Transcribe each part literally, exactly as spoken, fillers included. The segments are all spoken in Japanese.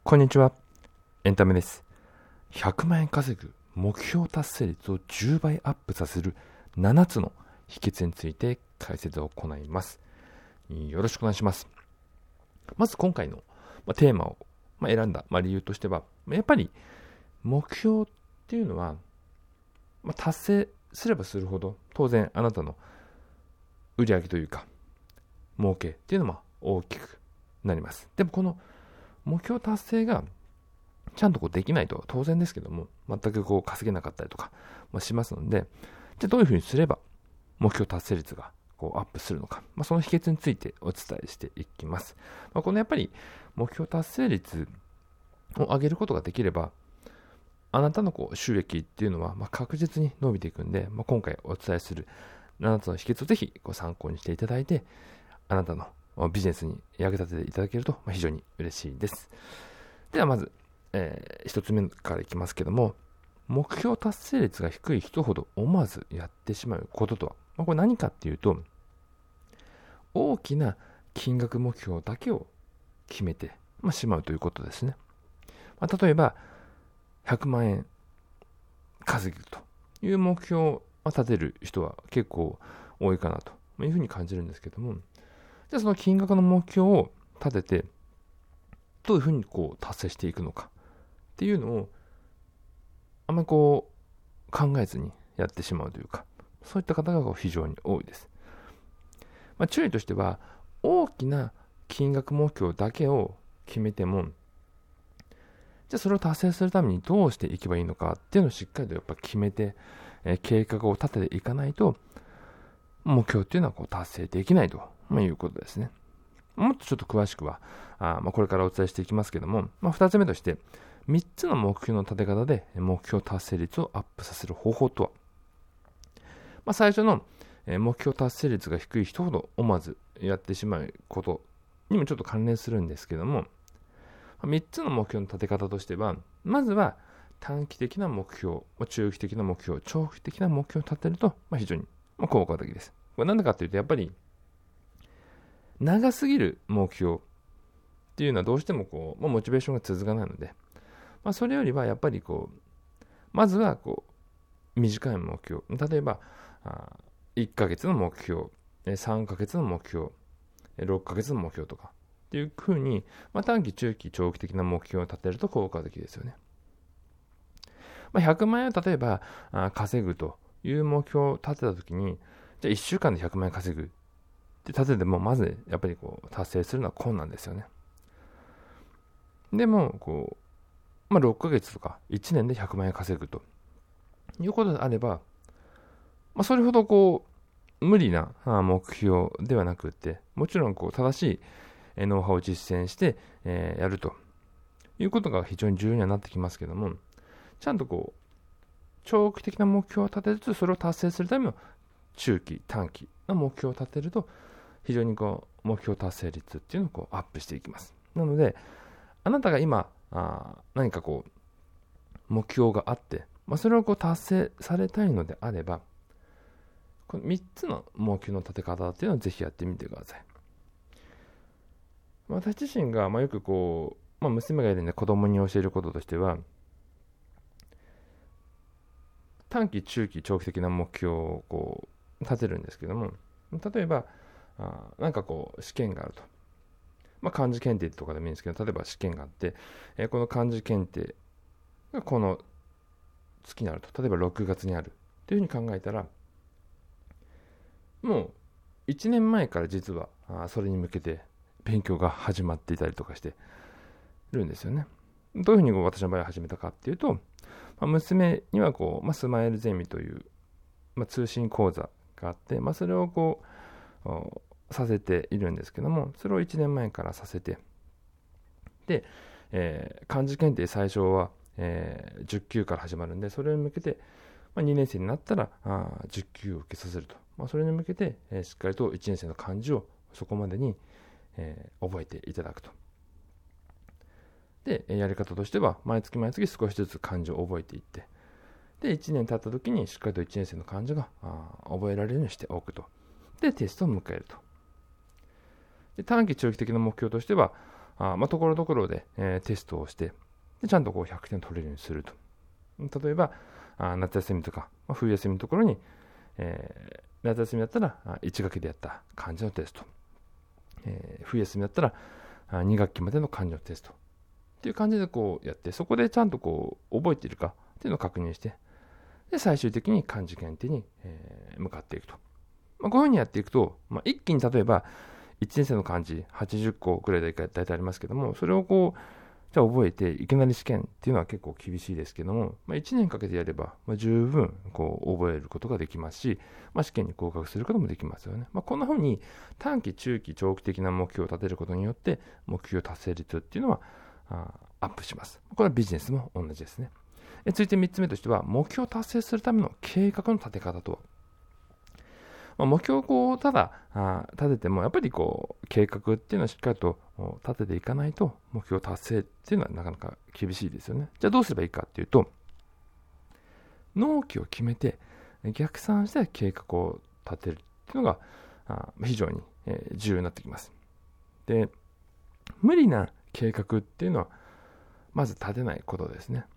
こんにちは。エンタメです。ひゃくまんえん稼ぐ目標達成率をじゅうばいアップさせるななつの秘訣について解説を行います。よろしくお願いします。まず今回のテーマを選んだ理由としては、やっぱり目標っていうのは達成すればするほど当然あなたの売上というか儲けっていうのも大きくなります。でもこの目標達成がちゃんとこうできないと当然ですけども、全くこう稼げなかったりとかしますので、じゃあどういうふうにすれば目標達成率がこうアップするのか、まあ、その秘訣についてお伝えしていきます。まあ、このやっぱり目標達成率を上げることができれば、あなたのこう収益っていうのはまあ確実に伸びていくんで、まあ、今回お伝えするななつの秘訣をぜひご参考にしていただいて、あなたのビジネスに役立てていただけると非常に嬉しいです。ではまず、えー、一つ目からいきますけども、目標達成率が低い人ほど思わずやってしまうこととは、まあ、これ何かっていうと、大きな金額目標だけを決めて、まあ、しまうということですね。まあ、例えばひゃくまんえん稼ぐという目標を立てる人は結構多いかなというふうに感じるんですけども、じゃあその金額の目標を立ててどういうふうにこう達成していくのかっていうのをあんまりこう考えずにやってしまうというか、そういった方が非常に多いです。まあ、注意としては、大きな金額目標だけを決めても、じゃあそれを達成するためにどうしていけばいいのかっていうのをしっかりとやっぱ決めて、えー、計画を立てていかないと、目標っていうのはこう達成できないということですね。もっとちょっと詳しくは、あまあこれからお伝えしていきますけども、まあ、ふたつめとして、みっつの目標の立て方で目標達成率をアップさせる方法とは、まあ、最初の目標達成率が低い人ほど思わずやってしまうことにもちょっと関連するんですけども、みっつの目標の立て方としては、まずは短期的な目標、中期的な目標、長期的な目標を立てると非常に効果的です。これなんでかというと、やっぱり長すぎる目標っていうのはどうしてもこう、まあ、モチベーションが続かないので、まあ、それよりはやっぱりこうまずはこう短い目標、例えばいっかげつの目標、さんかげつの目標、ろっかげつの目標とかっていうふうに、まあ、短期中期長期的な目標を立てると効果的ですよね。まあ、ひゃくまんえんを例えば稼ぐという目標を立てたときに、じゃあいっしゅうかんでひゃくまんえん稼ぐって立てても、まずやっぱりこう達成するのは困難ですよね。でもこう、まあ、ろっかげつとかいちねんでひゃくまんえん稼ぐということであれば、まあ、それほどこう無理な目標ではなくて、もちろんこう正しいノウハウを実践して、えー、やるということが非常に重要にはなってきますけども、ちゃんとこう長期的な目標を立てつつ、それを達成するための中期短期の目標を立てると、非常にこう目標達成率っていうのをこうアップしていきます。なので、あなたが今あ何かこう目標があって、まあ、それをこう達成されたいのであれば、このみっつの目標の立て方っていうのをぜひやってみてください。私自身がまあよくこう、まあ、娘がいるんで子供に教えることとしては、短期中期長期的な目標をこう立てるんですけども、例えばあなんかこう試験があると、まあ、漢字検定とかでもいいんですけど、例えば試験があって、えー、この漢字検定がこの月にあると、例えばろくがつにあるというふうに考えたら、もういちねんまえから実はあそれに向けて勉強が始まっていたりとかしてるんですよね。どういうふうにこう私の場合は始めたかっていうと、まあ、娘にはこう、まあ、スマイルゼミという、まあ、通信講座があって、まあ、それをこうさせているんですけども、それをいちねんまえからさせて、で、えー、漢字検定最初は、えー、じゅっ級から始まるんで、それに向けて、まあ、にねん生になったらあじゅっ級を受けさせると、まあ、それに向けて、えー、しっかりといちねん生の漢字をそこまでに、えー、覚えていただくと。で、やり方としては毎月毎月少しずつ漢字を覚えていって、でいちねん経った時にしっかりといちねん生の漢字が覚えられるようにしておくと。でテストを迎えると。で短期長期的な目標としては、 あ、まあ、ところどころで、えー、テストをして、でちゃんとこうひゃくてん取れるようにすると。例えば、あ夏休みとか、まあ、冬休みのところに、えー、夏休みだったらいち学期でやった漢字のテスト、えー、冬休みだったらあに学期までの漢字のテストっていう感じでこうやって、そこでちゃんとこう覚えているかっていうのを確認して、で最終的に漢字検定に、えー、向かっていくと。まあ、こういうふうにやっていくと、まあ、一気に例えばいちねん生の漢字はちじゅっこくらいで大体ありますけども、それをこうじゃあ覚えていきなり試験っていうのは結構厳しいですけども、まあ、いちねんかけてやれば、まあ、十分こう覚えることができますし、まあ、試験に合格することもできますよね。まあ、こんなふうに短期、中期、長期的な目標を立てることによって目標達成率っていうのはあアップします。これはビジネスも同じですね。え続いてみっつめとしては、目標を達成するための計画の立て方とは。まあ、目標をこうただあ立てても、やっぱりこう計画っていうのはしっかりと立てていかないと目標達成っていうのはなかなか厳しいですよね。じゃあどうすればいいかっていうと、納期を決めて逆算して計画を立てるっていうのがあ非常に重要になってきます。で、無理な計画っていうのはまず立てないことですね。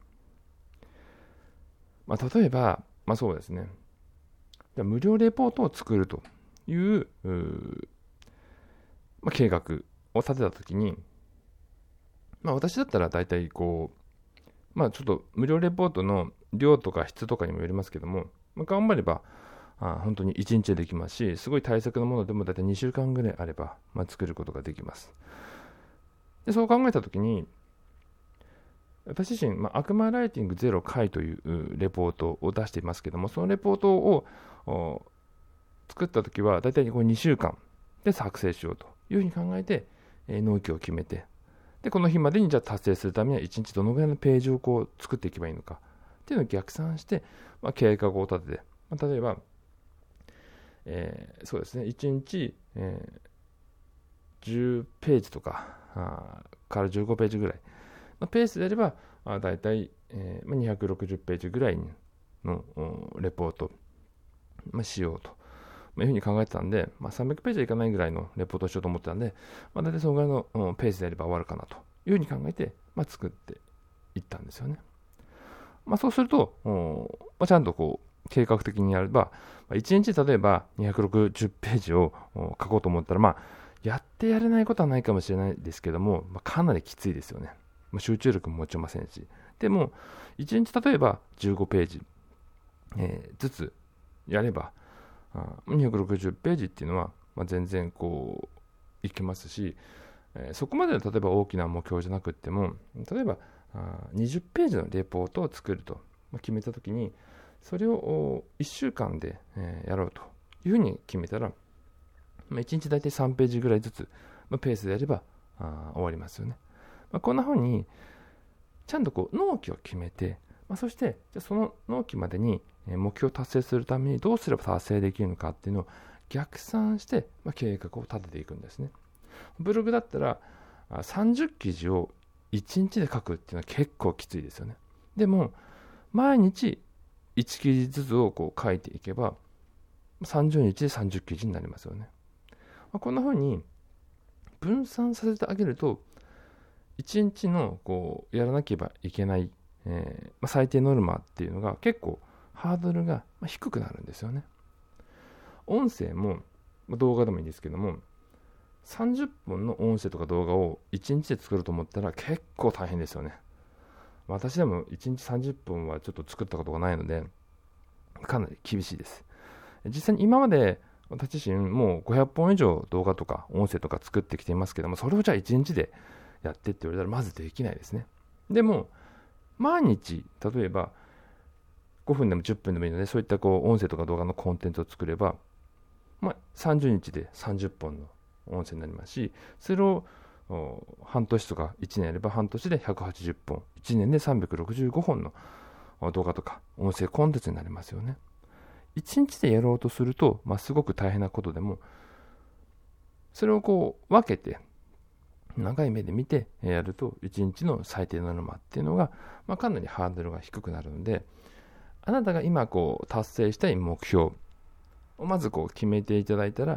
まあ、例えば、まあそうですね。無料レポートを作るという、うまあ、計画を立てたときに、まあ、私だったら大体こう、まあちょっと無料レポートの量とか質とかにもよりますけども、まあ、頑張ればあ本当にいちにちでできますし、すごい対策のものでも大体にしゅうかんぐらいあれば、まあ、作ることができます。でそう考えたときに、私自身、まあ、悪魔ライティングゼロ回というレポートを出していますけども、そのレポートを作ったときは、だいたいにしゅうかんで作成しようというふうに考えて、えー、納期を決めて、で、この日までにじゃあ達成するためにはいちにちどのぐらいのページをこう作っていけばいいのかっていうのを逆算して、まあ、計画を立てて、まあ、例えば、えー、そうですね、いちにち、えー、じゅうページとかあからじゅうごページぐらいのペースであれば、あだいたい、えー、にひゃくろくじゅうページぐらいのレポート、まあ、しようと、まあ、いうふうに考えてたんで、まあ、さんびゃくページはいかないぐらいのレポートをしようと思ってたんで、まあ、だいたいそのぐらいの、うん、ペースであれば終わるかなというふうに考えて、まあ、作っていったんですよね。まあ、そうすると、まあ、ちゃんとこう計画的にやれば、まあ、いちにち例えばにひゃくろくじゅうページを書こうと思ったら、まあ、やってやれないことはないかもしれないですけども、まあ、かなりきついですよね。まあ、集中力も持ちませんし。でも、いちにち例えばじゅうごページ、えー、ずつやれば、にひゃくろくじゅうページっていうのは、まあ、全然こういけますし、えー、そこまでの例えば大きな目標じゃなくっても、例えばあにじゅうページのレポートを作ると決めたときに、それをいっしゅうかんで、えー、やろうというふうに決めたら、まあ、いちにち大体さんページぐらいずつのペースでやればあ終わりますよね。まあ、こんなふうにちゃんとこう納期を決めて、まあ、そしてじゃその納期までに目標を達成するためにどうすれば達成できるのかっていうのを逆算して、まあ、計画を立てていくんですね。ブログだったらさんじゅっきじをいちにちで書くっていうのは結構きついですよね。でも毎日いち記事ずつをこう書いていけばさんじゅうにちでさんじゅっきじになりますよね。まあ、こんな風に分散させてあげるといちにちのこうやらなければいけない、えーまあ、最低ノルマっていうのが結構ハードルが低くなるんですよね。音声も動画でもいいんですけども、さんじゅっぷんの音声とか動画をいちにちで作ると思ったら結構大変ですよね。私でもいちにちさんじゅっぷんはちょっと作ったことがないのでかなり厳しいです。実際に今まで私自身もうごひゃっぽん以上動画とか音声とか作ってきていますけども、それをじゃあいちにちでやってって言われたらまずできないですね。でも毎日例えばごふんでもじゅっぷんでもいいので、そういったこう音声とか動画のコンテンツを作れば、まあ、さんじゅうにちでさんじゅっぽんの音声になりますし、それを半年とかいちねんやれば半年でひゃくはちじゅっぽん、いちねんでさんびゃくろくじゅうごほんの動画とか音声コンテンツになりますよね。いちにちでやろうとすると、まあ、すごく大変なことでも、それをこう分けて長い目で見てやるといちにちの最低ノルマっていうのが、まあ、かなりハードルが低くなるので、あなたが今こう達成したい目標をまずこう決めていただいたら、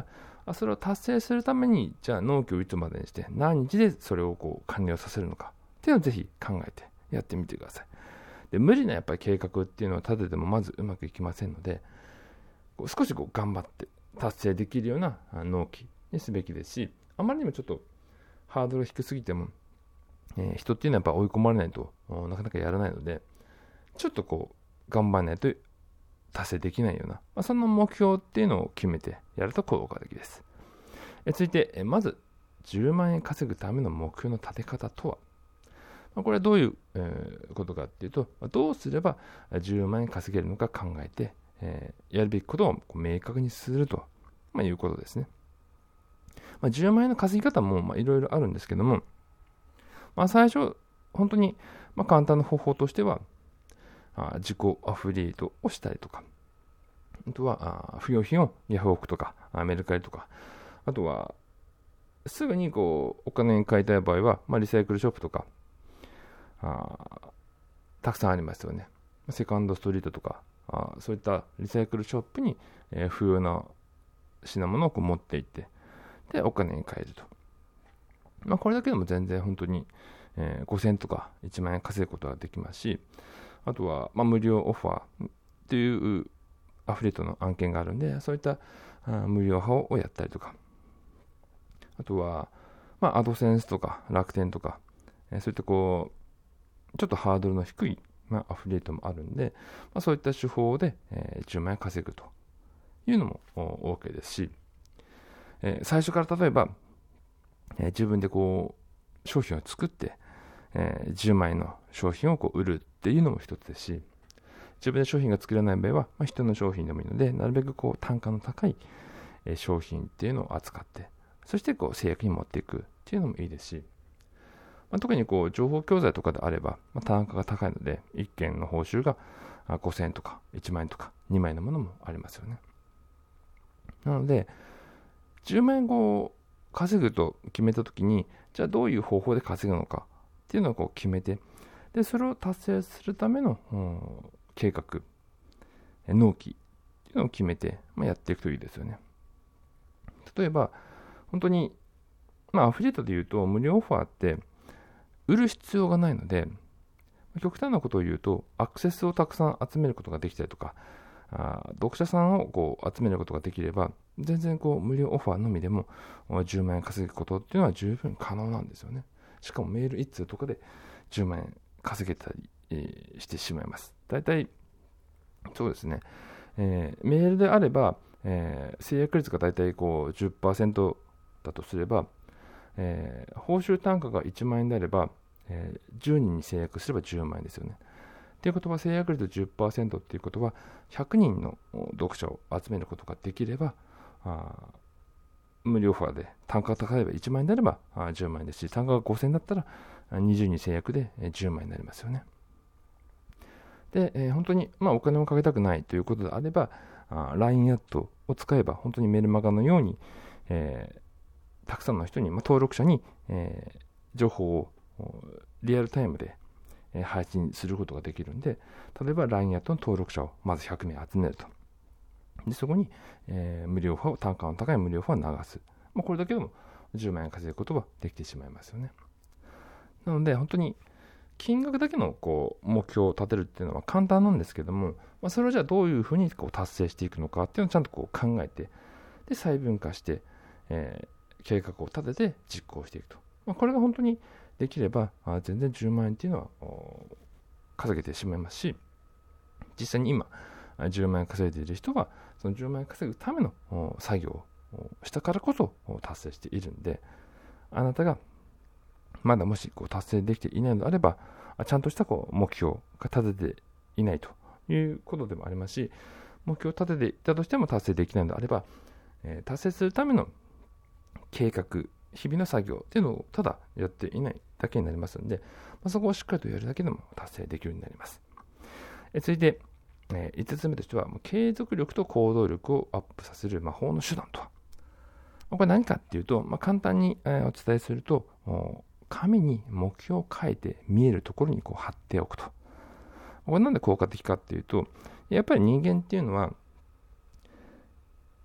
それを達成するために、じゃあ納期をいつまでにして何日でそれをこう完了させるのかっていうのをぜひ考えてやってみてください。で、無理なやっぱり計画っていうのを立ててもまずうまくいきませんので、こう少しこう頑張って達成できるような納期にすべきですし、あまりにもちょっとハードル低すぎても、えー、人っていうのはやっぱ追い込まれないとなかなかやらないので、ちょっとこう頑張らないと達成できないような、まあ、その目標っていうのを決めてやると効果的です。え続いて、えまずじゅうまんえん稼ぐための目標の立て方とは、まあ、これはどういう、えー、ことかっていうと、どうすればじゅうまんえん稼げるのか考えて、えー、やるべきことをこう明確にすると、まあ、いうことですね。まあ、じゅうまんえんの稼ぎ方もいろいろあるんですけども、まあ、最初本当にまあ簡単な方法としては、あ自己アフィリエイトをしたりとか、あとはあ不要品をヤフオクとかメルカリとか、あとはすぐにこうお金に換えたい場合は、まあ、リサイクルショップとかあたくさんありますよね。セカンドストリートとか、あそういったリサイクルショップに、えー、不要な品物をこう持っていって、でお金に換えると。まあ、これだけでも全然本当に、えー、ごせんえんとかいちまんえん稼ぐことができますし、あとは、まあ、無料オファーっていうアフリエイトの案件があるんで、そういったあ無料派をやったりとか、あとは、まあ、アドセンスとか楽天とか、えー、そういったこうちょっとハードルの低い、まあ、アフリエイトもあるんで、まあ、そういった手法で、えー、じゅうまんえん稼ぐというのも OK ですし、えー、最初から例えば、えー、自分でこう商品を作って、えー、じゅうまんえんの商品をこう売るっていうのも一つですし、自分で商品が作れない場合は、まあ、人の商品でもいいので、なるべくこう単価の高い、えー、商品っていうのを扱って、そしてこう制約に持っていくっていうのもいいですし、まあ、特にこう情報教材とかであれば、まあ、単価が高いので、いっけんの報酬がごせんえんとかいちまんえんとかにまんえんのものもありますよね。なので、じゅうまんえんを稼ぐと決めたときに、じゃあどういう方法で稼ぐのかっていうのをこう決めて、で、それを達成するための、うん、計画、納期っていうのを決めて、まあ、やっていくといいですよね。例えば、本当に、まあ、アフィリエイトで言うと、無料オファーって、売る必要がないので、極端なことを言うと、アクセスをたくさん集めることができたりとか、あ読者さんをこう集めることができれば、全然こう無料オファーのみでもじゅうまんえん稼ぐことっていうのは十分可能なんですよね。しかもメールいっ通とかでじゅうまんえん稼げたり、えー、してしまいます。だいたいそうですね、えー、メールであれば、えー、制約率がだいたいこう じゅっパーセント だとすれば、えー、報酬単価がいちまんえんであれば、えー、じゅうにんに制約すればじゅうまんえんですよね。ということは、制約率 じゅっパーセント っていうことは、ひゃくにんの読者を集めることができれば、あ無料オファーで単価が高いばいちまんえんであればあじゅうまんえんですし、単価がごせんえんだったらにじゅうにん制約でじゅうまんえんになりますよね。で、えー、本当に、まあ、お金をかけたくないということであれば、あ ライン アットを使えば、本当にメルマガのように、えー、たくさんの人に、まあ、登録者に、えー、情報をリアルタイムで配信することができるんで、例えば ライン アットの登録者をまずひゃくめい集めると。で、そこに、えー、無料オファーを、単価の高い無料オファーを流す。まあ、これだけでもじゅうまんえん稼ぐことができてしまいますよね。なので、本当に金額だけのこう目標を立てるっていうのは簡単なんですけども、まあ、それをじゃあどういうふうにこう達成していくのかっていうのをちゃんとこう考えて、で、細分化して、えー、計画を立てて実行していくと。まあ、これが本当にできれば、あ全然じゅうまんえんっていうのは稼げてしまいますし、実際に今じゅうまんえん稼いでいる人は、そのじゅうまんえん稼ぐための作業をしたからこそ達成しているんで、あなたがまだもしこう達成できていないのであれば、ちゃんとしたこう目標が立てていないということでもありますし、目標を立てていたとしても達成できないのであれば、えー、達成するための計画、日々の作業っていうのをただやっていないだけになりますので、まあ、そこをしっかりとやるだけでも達成できるようになります。え続いて、えー、いつつめとしては、継続力と行動力をアップさせる魔法の手段とは。これ何かっていうと、まあ、簡単に、えー、お伝えすると、紙に目標を書いて見えるところにこう貼っておくと。これなんで効果的かっていうと、やっぱり人間っていうのは、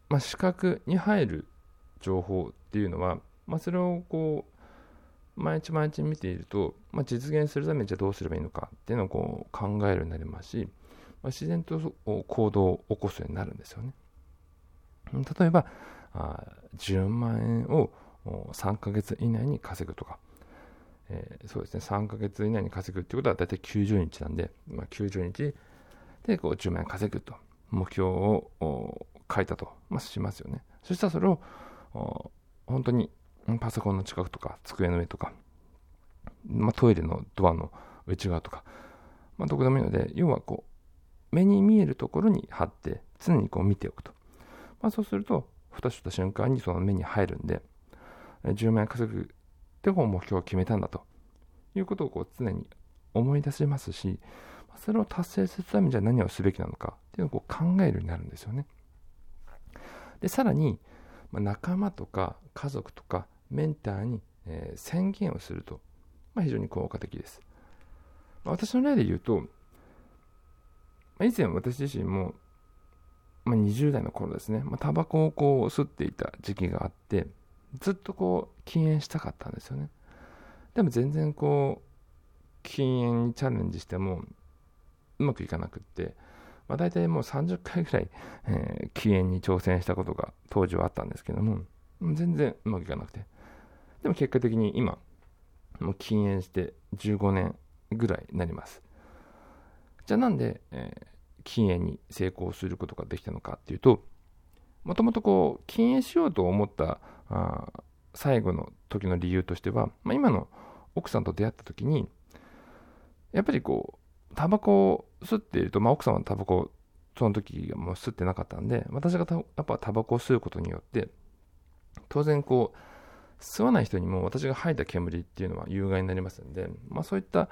まあ、視覚に入る情報っていうのは、まあ、それをこう毎日毎日見ていると、まあ、実現するためにじゃあどうすればいいのかっていうのをこう考えるようになりますし、まあ、自然と行動を起こすようになるんですよね。例えばあじゅうまんえんをさんかげつ以内に稼ぐとか、えー、そうですね、さんかげつ以内に稼ぐってことはだいたいきゅうじゅうにちなんで、まあ、きゅうじゅうにちでこうじゅうまんえん稼ぐと目標を書いたと、まあ、しますよね。そしたらそれを本当にパソコンの近くとか机の上とか、まあ、トイレのドアの内側とか、まあ、どこでもいいので、要はこう目に見えるところに貼って常にこう見ておくと、まあ、そうするとふとした瞬間にその目に入るんで、じゅうまんえん稼ぐってこう目標を決めたんだということをこう常に思い出せますし、それを達成するためにじゃあ何をすべきなのかっていうのをこう考えるようになるんですよね。でさらに、まあ、仲間とか家族とかメンターに、えー、宣言をすると、まあ、非常に効果的です。まあ、私の例で言うと、まあ、以前私自身も、まあ、にじゅう代の頃ですね、まあ、タバコをこう吸っていた時期があって、ずっとこう禁煙したかったんですよね。でも全然こう禁煙にチャレンジしてもうまくいかなくって、まあ、大体もうさんじゅっかいぐらい、えー、禁煙に挑戦したことが当時はあったんですけども、全然うまくいかなくて、でも結果的に今もう禁煙してじゅうごねんぐらいになります。じゃあなんで、えー、禁煙に成功することができたのかっていうと、もともとこう禁煙しようと思ったあ最後の時の理由としては、まあ、今の奥さんと出会った時にやっぱりこうタバコを吸っていると、まあ、奥さんはタバコその時もう吸ってなかったんで、私がやっぱタバコを吸うことによって当然こう吸わない人にも私が吐いた煙っていうのは有害になりますので、まあ、そういった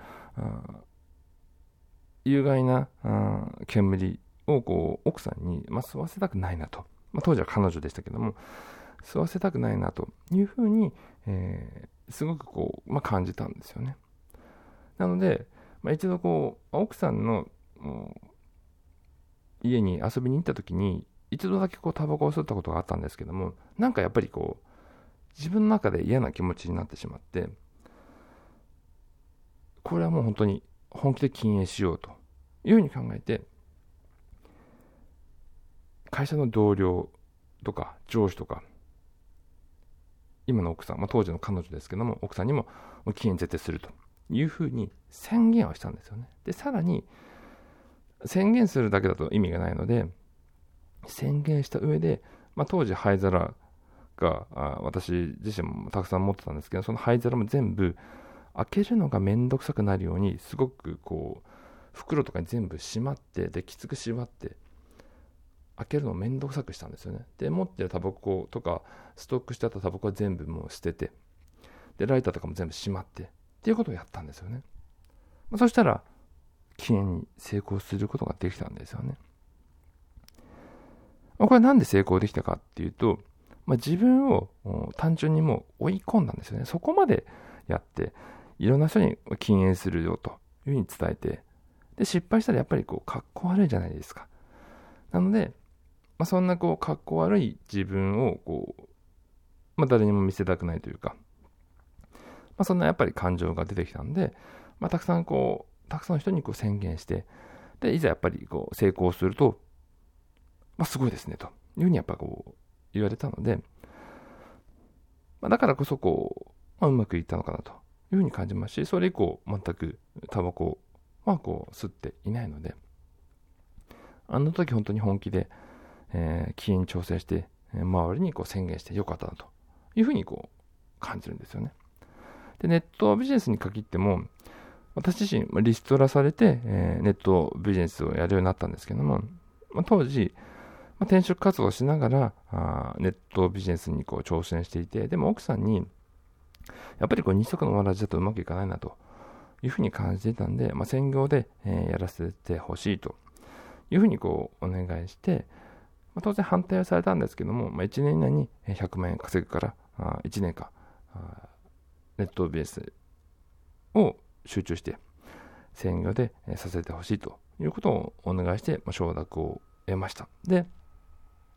有害な煙をこう奥さんに、まあ、吸わせたくないなと、まあ、当時は彼女でしたけども吸わせたくないなというふうに、えー、すごくこう、まあ、感じたんですよね。なので、まあ、一度こう奥さんの家に遊びに行った時に一度だけこうタバコを吸ったことがあったんですけども、なんかやっぱりこう自分の中で嫌な気持ちになってしまって、これはもう本当に本気で禁煙しようというふうに考えて、会社の同僚とか上司とか今の奥さん、まあ、当時の彼女ですけども奥さんにも禁煙絶対するというふうに宣言をしたんですよね。でさらに宣言するだけだと意味がないので、宣言した上で、まあ、当時灰皿があ私自身もたくさん持ってたんですけど、その灰皿も全部開けるのがめんどくさくなるようにすごくこう袋とかに全部しまって、できつく縛って開けるのをめんどくさくしたんですよね。で持ってるタバコとかストックしてあったタバコは全部もう捨てて、でライターとかも全部しまってっていうことをやったんですよね。まあ、そしたら禁煙に成功することができたんですよね。まあ、これなんで成功できたかっていうと、まあ、自分を単純にもう追い込んだんですよね。そこまでやっていろんな人に禁煙するよというふうに伝えて、で失敗したらやっぱりこうかっこ悪いじゃないですか。なので、まあ、そんなこうかっこ悪い自分をこう、まあ、誰にも見せたくないというか、まあ、そんなやっぱり感情が出てきたんで、まあ、たくさんこうたくさんの人にこう宣言して、でいざやっぱりこう成功すると、まあ、すごいですねというふうにやっぱこう言われたので、まあ、だからこそこう、まあ、うまくいったのかなというふうに感じますし、それ以降全くタバコはこう吸っていないので、あの時本当に本気で、えー、禁煙調整して、周りにこう宣言してよかったなというふうにこう感じるんですよね。でネットビジネスに限っても、私自身リストラされて、えー、ネットビジネスをやるようになったんですけども、まあ、当時、まあ、転職活動をしながらあネットビジネスにこう挑戦していて、でも奥さんにやっぱりこう二足のわらじだとうまくいかないなというふうに感じていたんで、まあ、専業で、えー、やらせてほしいというふうにこうお願いして、まあ、当然反対はされたんですけども、まあ、いちねん以内にひゃくまんえん稼ぐからあいちねんかんあネットビジネスを集中して専業でさせてほしいということをお願いして、まあ、承諾を得ました。で、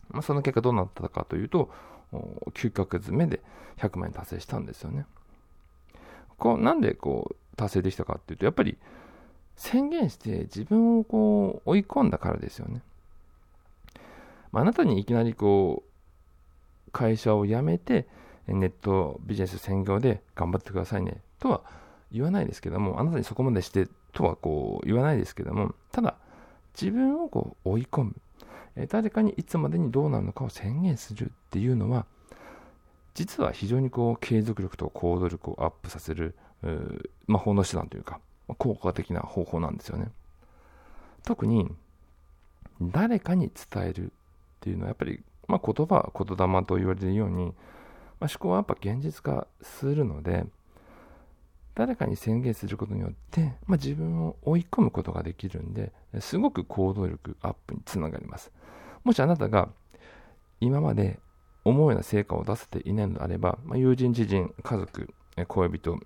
まあ、その結果どうなったかというと、きゅうかげつめでひゃくまん円達成したんですよね。こうなんでこう達成できたかっていうと、やっぱり宣言して自分をこう追い込んだからですよね。まあ、あなたにいきなりこう会社を辞めてネットビジネス専業で頑張ってくださいねとは言わないですけども、あなたにそこまでしてとはこう言わないですけども、ただ自分をこう追い込む、誰かにいつまでにどうなるのかを宣言するっていうのは、実は非常にこう継続力と行動力をアップさせる魔法の手段というか効果的な方法なんですよね。特に誰かに伝えるっていうのはやっぱり、まあ、言葉は言霊と言われるように、まあ、思考はやっぱ現実化するので、誰かに宣言することによって、まあ、自分を追い込むことができるんで、すごく行動力アップにつながります。もしあなたが今まで思うような成果を出せていないのであれば、まあ、友人、知人、家族、恋人、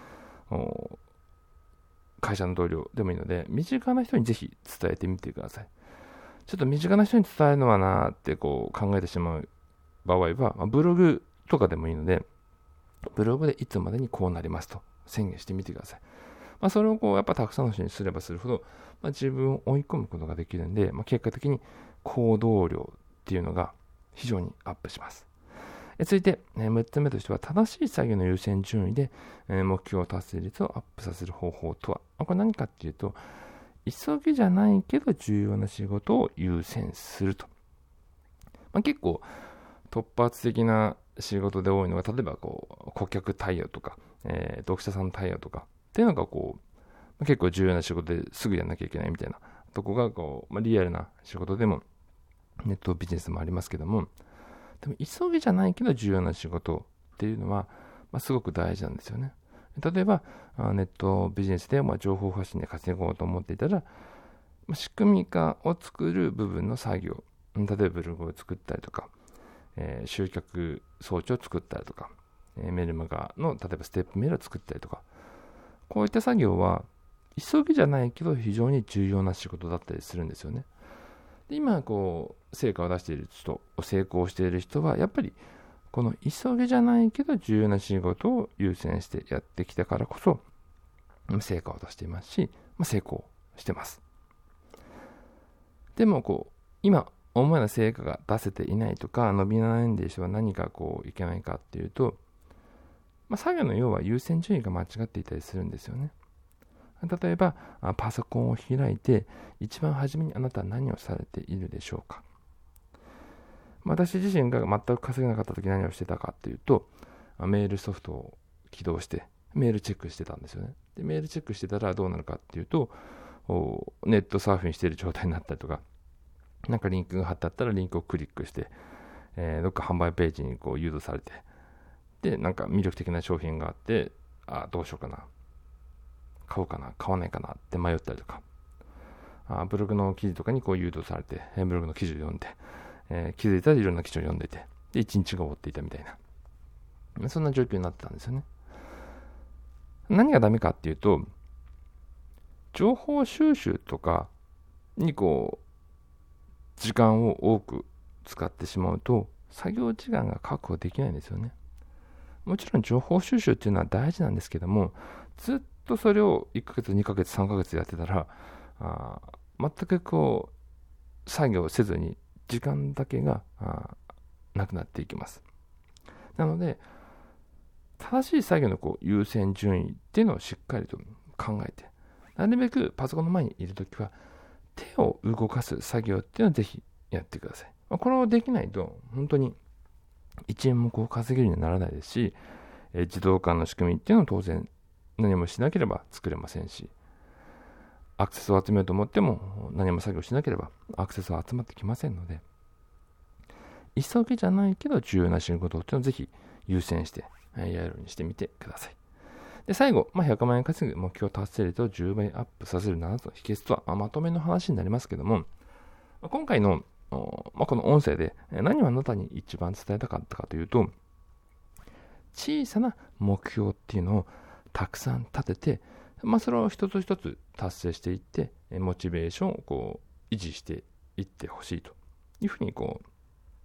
会社の同僚でもいいので、身近な人にぜひ伝えてみてください。ちょっと身近な人に伝えるのはなーってこう考えてしまう場合は、まあ、ブログとかでもいいので、ブログでいつまでにこうなりますと宣言してみてください。まあ、それをこうやっぱたくさんの人にすればするほど、まあ、自分を追い込むことができるんで、まあ、結果的に行動量っていうのが非常にアップします。え続いて、えむっつめとしては、正しい作業の優先順位で、え目標達成率をアップさせる方法とは、まあ、これ何かっていうと、急ぎじゃないけど重要な仕事を優先すると。まあ、結構突発的な仕事で多いのが、例えばこう顧客対応とか、えー、読者さん対応とかっていうのがこう結構重要な仕事ですぐやらなきゃいけないみたいなとこがこう、まあ、リアルな仕事でもネットビジネスもありますけども、でも急ぎじゃないけど重要な仕事っていうのは、まあ、すごく大事なんですよね。例えばネットビジネスでまあ情報発信で稼ごうと思っていたら、まあ、仕組み化を作る部分の作業、例えばブログを作ったりとか、えー、集客装置を作ったりとか、えー、メルマガの例えばステップメールを作ったりとか、こういった作業は急ぎじゃないけど非常に重要な仕事だったりするんですよね。で今こう成果を出している人、成功している人はやっぱりこの急ぎじゃないけど重要な仕事を優先してやってきたからこそ成果を出していますし、まあ、成功してます。でもこう今思うような成果が出せていないとか伸び悩んでいる人は何かこういけないかっていうと、まあ、作業の要は優先順位が間違っていたりするんですよね。例えばパソコンを開いて一番初めにあなたは何をされているでしょうか。私自身が全く稼げなかった時何をしてたかっていうと、メールソフトを起動してメールチェックしてたんですよね。でメールチェックしてたらどうなるかっていうと、ネットサーフィンしている状態になったりとか、なんかリンクが貼ってあったらリンクをクリックして、えー、どっか販売ページにこう誘導されて、でなんか魅力的な商品があって、あどうしようかな、買おうかな、買わないかなって迷ったりとか、あブログの記事とかにこう誘導されて、ブログの記事を読んで、えー、気づいたらいろんな記事を読んでいて、で一日が終わっていたみたいな、そんな状況になってたんですよね。何がダメかっていうと、情報収集とかにこう時間を多く使ってしまうと作業時間が確保できないんですよね。もちろん情報収集っていうのは大事なんですけども、ずっとそれをいっかげつ、にかげつ、さんかげつやってたら、あ全くこう作業せずに時間だけがなくなっていきます。なので正しい作業のこう優先順位っていうのをしっかりと考えて、なるべくパソコンの前にいるときは手を動かす作業っていうのをぜひやってください。これをできないと本当にいちえんもこう稼げるようにはならないですし、え自動化の仕組みっていうのは当然何もしなければ作れませんし、アクセスを集めようと思っても何も作業しなければアクセスは集まってきませんので、急ぎじゃないけど重要な仕事っていうのをぜひ優先してやるようにしてみてください。で最後、まあ、ひゃくまん円稼ぐ目標達成率をじゅうばいアップさせるななつの秘訣とは、まあ、まとめの話になりますけども、今回の、まあ、この音声で何をあなたに一番伝えたかったかというと、小さな目標っていうのをたくさん立てて、まあ、それを一つ一つ達成していって、モチベーションをこう維持していってほしいというふうにこう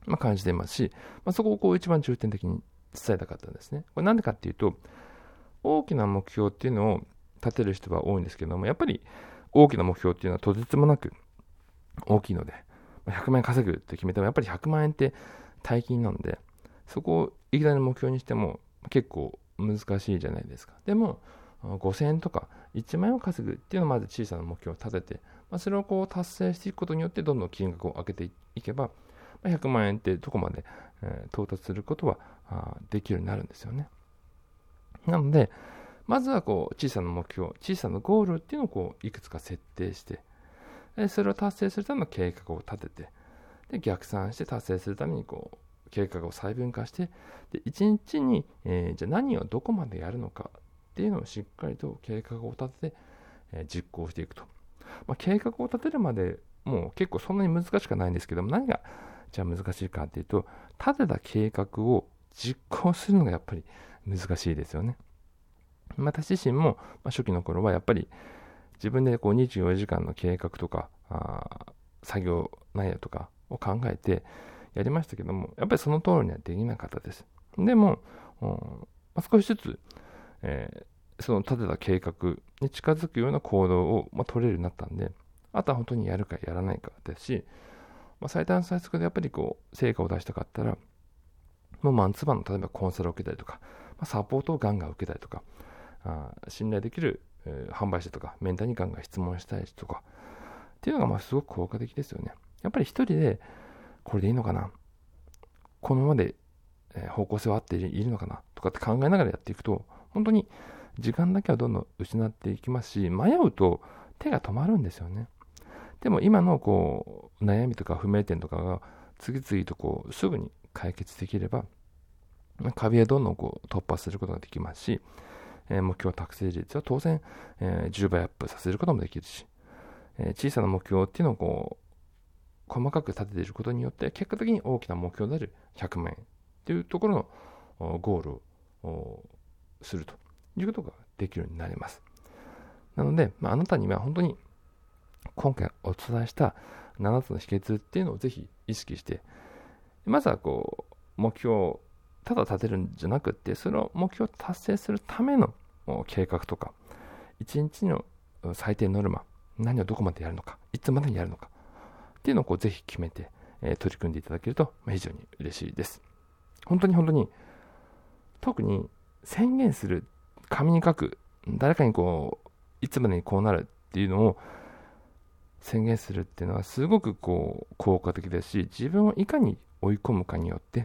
まあ、感じていますし、まあ、そこをこう一番重点的に伝えたかったんですね。これなんでかっていうと、大きな目標っていうのを立てる人は多いんですけども、やっぱり大きな目標っていうのはとてつもなく大きいので、ひゃくまんえん稼ぐって決めてもやっぱりひゃくまんえんって大金なんで、そこをいきなり目標にしても結構難しいじゃないですか。でもごせんえんとかいちまんえんを稼ぐっていうのをまず小さな目標を立てて、まあ、それをこう達成していくことによってどんどん金額を上げていけば、ひゃくまんえんってどこまで、えー、到達することはできるようになるんですよね。なのでまずはこう小さな目標、小さなゴールっていうのをこういくつか設定して、それを達成するための計画を立てて、で逆算して達成するためにこう計画を細分化して、でいちにちに、えー、じゃあ何をどこまでやるのかっていうのをしっかりと計画を立てて、えー、実行していくと。まあ、計画を立てるまでもう結構そんなに難しくないんですけども、何がじゃあ難しいかっていうと、立てた計画を実行するのがやっぱり難しいですよね。私自身も、まあ、初期の頃はやっぱり自分でこうにじゅうよじかんの計画とかあ作業内容とかを考えてやりましたけども、やっぱりその通りにはできなかったです。でも、まあ、少しずつ、えー、その立てた計画に近づくような行動を、まあ、取れるようになったんで、あとは本当にやるかやらないかですし、まあ、最短最速でやっぱりこう成果を出したかったら、もうマンツーマンの例えばコンサルを受けたりとか、まあ、サポートをガンガン受けたりとか、あ信頼できる、えー、販売者とかメンターにガンガン質問したりとかっていうのがまあすごく効果的ですよね。やっぱり一人でこれでいいのかな、このままで、えー、方向性は合っているのかなとかって考えながらやっていくと、本当に時間だけはどんどん失っていきますし、迷うと手が止まるんですよね。でも今のこう悩みとか不明点とかが次々とこうすぐに解決できれば、壁をどんどんこう突破することができますし、えー、目標達成率は当然、えー、じゅうばいアップさせることもできるし、えー、小さな目標っていうのをこう細かく立てていることによって結果的に大きな目標であるひゃくまんえんというところのゴールをするということができるようになります。なので、まあ、あなたには本当に今回お伝えしたななつの秘訣っていうのをぜひ意識して、まずはこう目標をただ立てるんじゃなくって、その目標を達成するための計画とか、いちにちの最低ノルマ、何をどこまでやるのか、いつまでにやるのかっていうのをこうぜひ決めて、えー、取り組んでいただけると非常に嬉しいです。本当に本当に、特に宣言する、紙に書く、誰かにこういつまでにこうなるっていうのを宣言するっていうのはすごくこう効果的ですし、自分をいかに追い込むかによって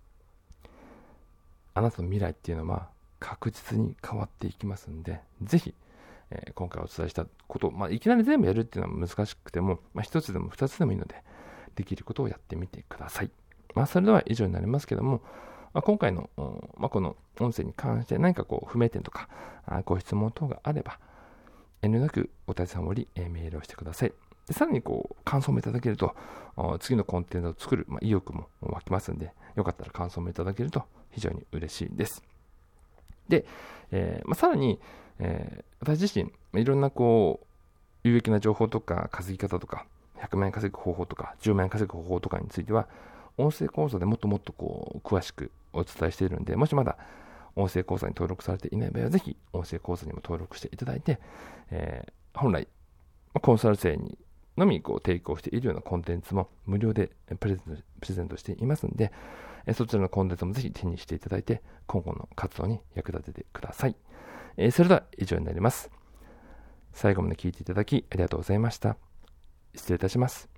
あなたの未来っていうのは確実に変わっていきますんで、ぜひ、えー、今回お伝えしたことを、まあ、いきなり全部やるっていうのは難しくても、まあ、一つでも二つでもいいので、できることをやってみてください。まあ、それでは以上になりますけども、まあ、今回の、まあ、この音声に関して何かこう不明点とかご質問等があれば、遠慮なくお問い合わせより、えー、メールをしてください。でさらにこう感想もいただけると、次のコンテンツを作る、まあ、意欲も湧きますんで、よかったら感想もいただけると非常に嬉しいです。で、えーまあ、さらに、えー、私自身いろんなこう有益な情報とか稼ぎ方とかひゃくまんえん稼ぐ方法とかじゅうまんえん稼ぐ方法とかについては音声講座でもっともっとこう詳しくお伝えしているので、もしまだ音声講座に登録されていない場合はぜひ音声講座にも登録していただいて、えー、本来コンサル生にのみこう提供しているようなコンテンツも無料でプレゼント、プレゼントしていますので、えそちらのコンテンツもぜひ手にしていただいて今後の活動に役立ててください。えー、それでは以上になります。最後まで聞いていただきありがとうございました。失礼いたします。